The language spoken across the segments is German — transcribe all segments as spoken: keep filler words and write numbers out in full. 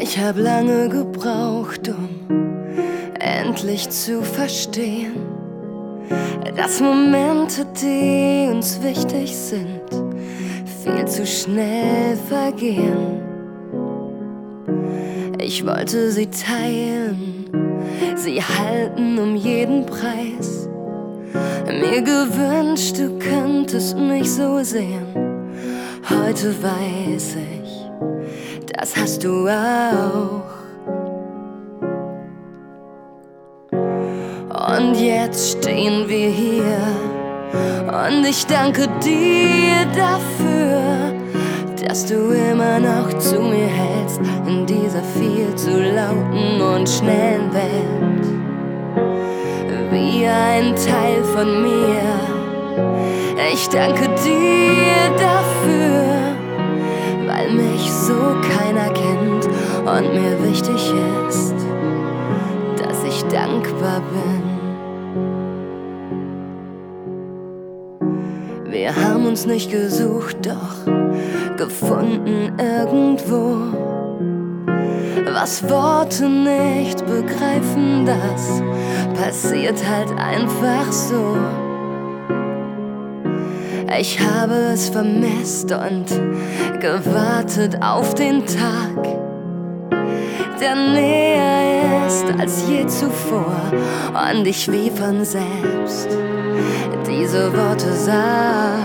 Ich hab lange gebraucht, um endlich zu verstehen, dass Momente, die uns wichtig sind, viel zu schnell vergehen. Ich wollte sie teilen, sie halten um jeden Preis. Mir gewünscht, du könntest mich so sehen. Heute weiß ich, das hast du auch. Und jetzt stehen wir hier und ich danke dir dafür, dass du immer noch zu mir hältst in dieser viel zu lauten und schnellen Welt. Wie ein Teil von mir, ich danke dir dafür, weil mich so keiner kennt und mir wichtig ist, dass ich dankbar bin. Wir haben uns nicht gesucht, doch gefunden irgendwo. Was Worte nicht begreifen, das passiert halt einfach so. Ich habe es vermisst und gewartet auf den Tag, der näher ist als je zuvor und ich wie von selbst diese Worte sag.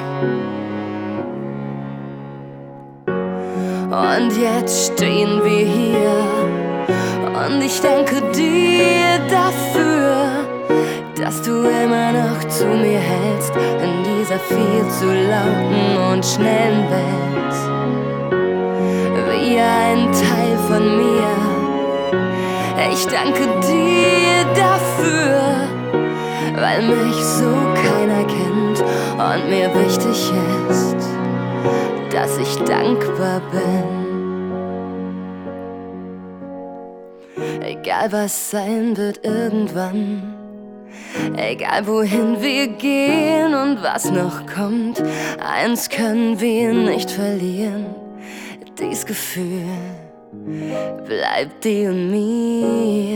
Und jetzt stehen wir hier und ich danke dir dafür, dass du immer noch zu mir hältst in dieser viel zu lauten und schnellen Welt. Wie ein Teil von mir, ich danke dir dafür, weil mich so keiner kennt und mir wichtig ist, dass ich dankbar bin. Egal was sein wird irgendwann, egal wohin wir gehen und was noch kommt, eins können wir nicht verlieren: dies Gefühl bleibt dir und mir.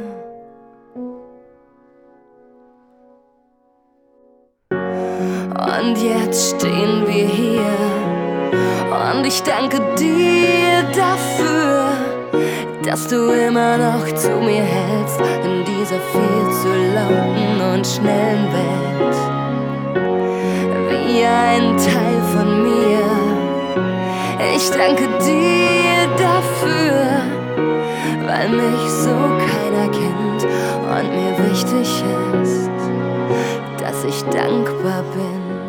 Und jetzt stehen wir hier und ich danke dir dafür, dass du immer noch zu mir hältst in dieser viel zu lauten und schnellen Welt. Wie ein Teil von mir, ich danke dir dafür, weil mich so keiner kennt und mir wichtig ist, dass ich dankbar bin.